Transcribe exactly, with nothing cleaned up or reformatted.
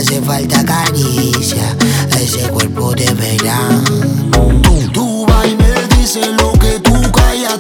hace falta caricia, ese cuerpo de verano. Tu, tu vaina dice lo